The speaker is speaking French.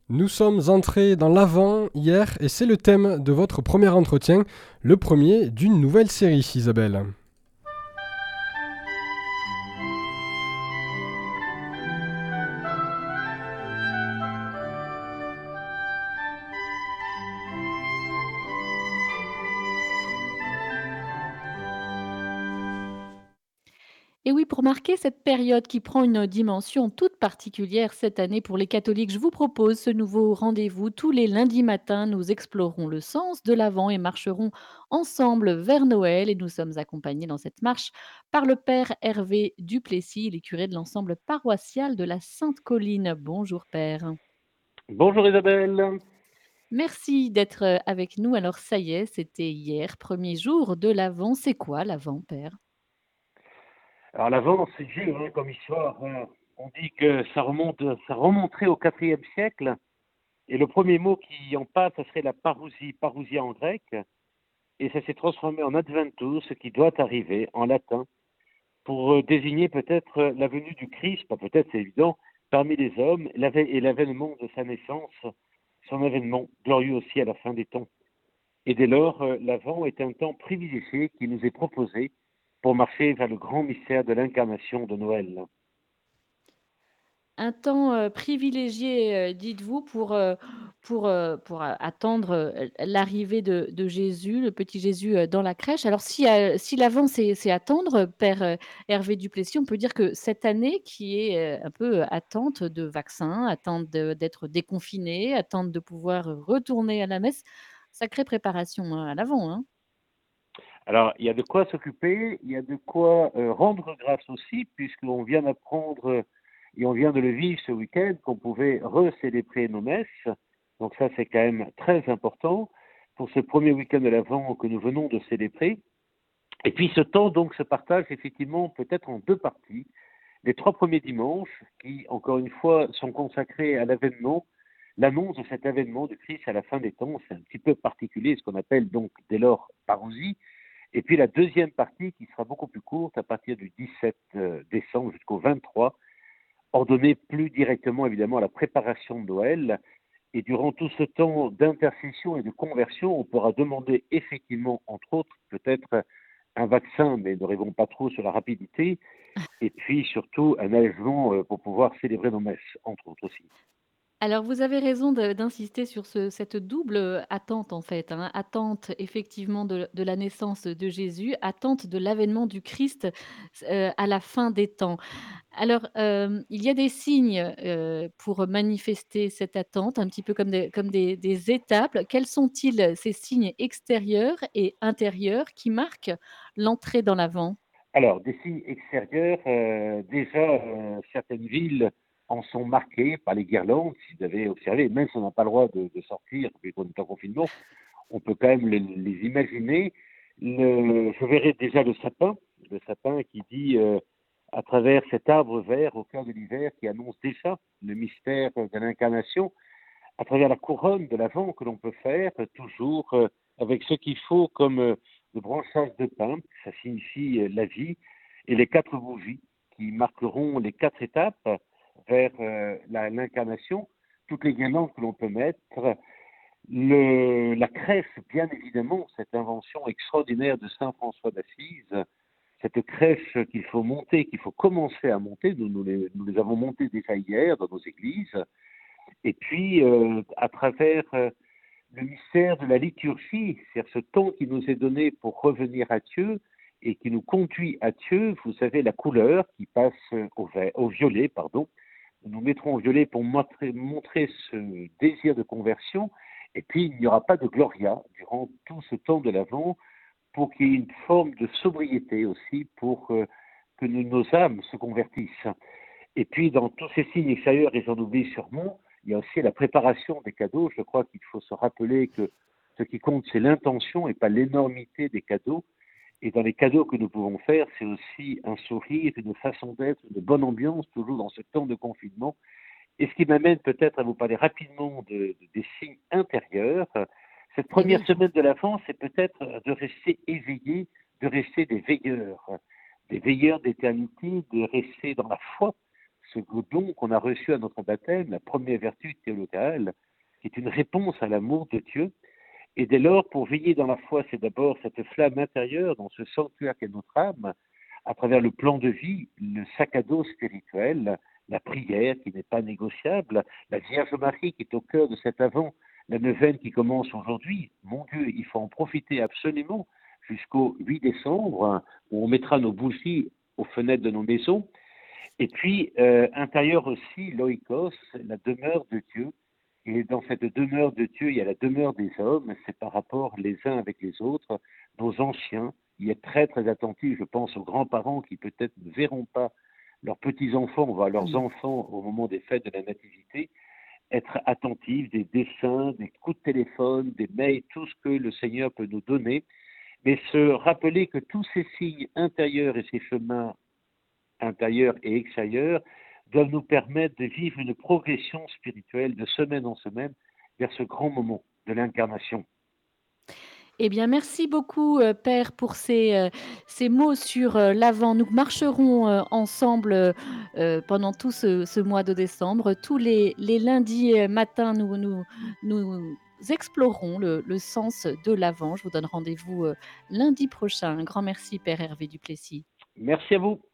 Nous sommes entrés dans l'Avent hier et c'est le thème de votre premier entretien, le premier d'une nouvelle série, Isabelle. Et oui, pour marquer cette période qui prend une dimension toute particulière cette année pour les catholiques, je vous propose ce nouveau rendez-vous. Tous les lundis matins, nous explorerons le sens de l'Avent et marcherons ensemble vers Noël. Et nous sommes accompagnés dans cette marche par le Père Hervé Duplessis, il est curé de l'ensemble paroissial de la Sainte-Colline. Bonjour Père. Bonjour Isabelle. Merci d'être avec nous. Alors ça y est, c'était hier, premier jour de l'Avent. C'est quoi l'Avent, Père? Alors l'Avent, c'est vieux comme histoire. On dit que ça remonterait au IVe siècle. Et le premier mot qui en passe, ça serait la parousie, parousia en grec. Et ça s'est transformé en adventus, ce qui doit arriver en latin, pour désigner peut-être la venue du Christ, pas peut-être, c'est évident, parmi les hommes, et l'avènement de sa naissance, son avènement glorieux aussi à la fin des temps. Et dès lors, l'Avent est un temps privilégié qui nous est proposé pour marcher vers le grand mystère de l'incarnation de Noël. Un temps, privilégié, dites-vous pour attendre, l'arrivée de Jésus, le petit Jésus, dans la crèche. Alors si l'avant c'est attendre, Père, Hervé Duplessis, on peut dire que cette année qui est, un peu, attente de vaccin, attente d'être déconfiné, attente de pouvoir, retourner à la messe, sacrée préparation, à l'avant, hein? Alors, il y a de quoi s'occuper, il y a de quoi rendre grâce aussi, puisqu'on vient d'apprendre et on vient de le vivre ce week-end qu'on pouvait recélébrer nos messes. Donc ça, c'est quand même très important pour ce premier week-end de l'Avent que nous venons de célébrer. Et puis ce temps donc se partage effectivement peut-être en deux parties. Les trois premiers dimanches, qui encore une fois sont consacrés à l'avènement, l'annonce de cet avènement du Christ à la fin des temps, c'est un petit peu particulier, ce qu'on appelle donc dès lors parousie. Et puis la deuxième partie qui sera beaucoup plus courte à partir du 17 décembre jusqu'au 23, ordonnée plus directement évidemment à la préparation de Noël. Et durant tout ce temps d'intercession et de conversion, on pourra demander effectivement, entre autres, peut-être un vaccin, mais ne rêvons pas trop sur la rapidité, et puis surtout un allègement pour pouvoir célébrer nos messes, entre autres aussi. Alors vous avez raison d'insister sur cette double, attente en fait, hein. Attente effectivement de la naissance de Jésus, attente de l'avènement du Christ, à la fin des temps. Alors, il y a des signes, pour manifester cette attente, un petit peu comme des étapes. Quels sont-ils, ces signes extérieurs et intérieurs qui marquent l'entrée dans l'Avent? Alors, des signes extérieurs, déjà, certaines villes en sont marquées par les guirlandes, si vous avez observé, même si on n'a pas le droit de sortir, vu qu'on est en confinement, on peut quand même les imaginer. Je verrai déjà le sapin qui dit, à travers cet arbre vert au cœur de l'hiver, qui annonce déjà le mystère de l'incarnation, à travers la couronne de l'Avent que l'on peut faire, toujours avec ce qu'il faut comme le branchage de pain, ça signifie la vie, et les quatre bougies qui marqueront les quatre étapes vers l'incarnation, toutes les guirlandes que l'on peut mettre, la crèche, bien évidemment, cette invention extraordinaire de Saint François d'Assise, cette crèche qu'il faut monter, qu'il faut commencer à monter, nous les avons montées déjà hier dans nos églises, et puis à travers le mystère de la liturgie, c'est-à-dire ce temps qui nous est donné pour revenir à Dieu et qui nous conduit à Dieu, vous savez, la couleur qui passe au violet, pardon. Nous mettrons au violet pour montrer ce désir de conversion. Et puis, il n'y aura pas de gloria durant tout ce temps de l'Avent pour qu'il y ait une forme de sobriété aussi, pour que nos âmes se convertissent. Et puis, dans tous ces signes extérieurs, et j'en oublie sûrement, il y a aussi la préparation des cadeaux. Je crois qu'il faut se rappeler que ce qui compte, c'est l'intention et pas l'énormité des cadeaux. Et dans les cadeaux que nous pouvons faire, c'est aussi un sourire, une façon d'être, une bonne ambiance, toujours dans ce temps de confinement. Et ce qui m'amène peut-être à vous parler rapidement des signes intérieurs. Cette Eh première oui. semaine de l'avant, c'est peut-être de rester éveillé, de rester des veilleurs d'éternité, de rester dans la foi, ce don qu'on a reçu à notre baptême, la première vertu théologale, qui est une réponse à l'amour de Dieu. Et dès lors, pour veiller dans la foi, c'est d'abord cette flamme intérieure dans ce sanctuaire qu'est notre âme, à travers le plan de vie, le sac à dos spirituel, la prière qui n'est pas négociable, la Vierge Marie qui est au cœur de cet Avent, la neuvaine qui commence aujourd'hui. Mon Dieu, il faut en profiter absolument jusqu'au 8 décembre, hein, où on mettra nos bougies aux fenêtres de nos maisons. Et puis, intérieur aussi, l'oikos, la demeure de Dieu. Et dans cette demeure de Dieu, il y a la demeure des hommes, c'est par rapport les uns avec les autres, nos anciens, y être très très attentifs, je pense aux grands-parents qui peut-être ne verront pas leurs petits-enfants, voire leurs Mmh. enfants au moment des fêtes de la Nativité, être attentifs des dessins, des coups de téléphone, des mails, tout ce que le Seigneur peut nous donner, mais se rappeler que tous ces signes intérieurs et ces chemins intérieurs et extérieurs doivent nous permettre de vivre une progression spirituelle de semaine en semaine vers ce grand moment de l'incarnation. Eh bien, merci beaucoup, Père, pour ces mots sur, l'Avent. Nous marcherons, ensemble, pendant tout ce mois de décembre. Tous les lundis, matins, nous explorerons le sens de l'Avent. Je vous donne rendez-vous, lundi prochain. Un grand merci, Père Hervé Duplessis. Merci à vous.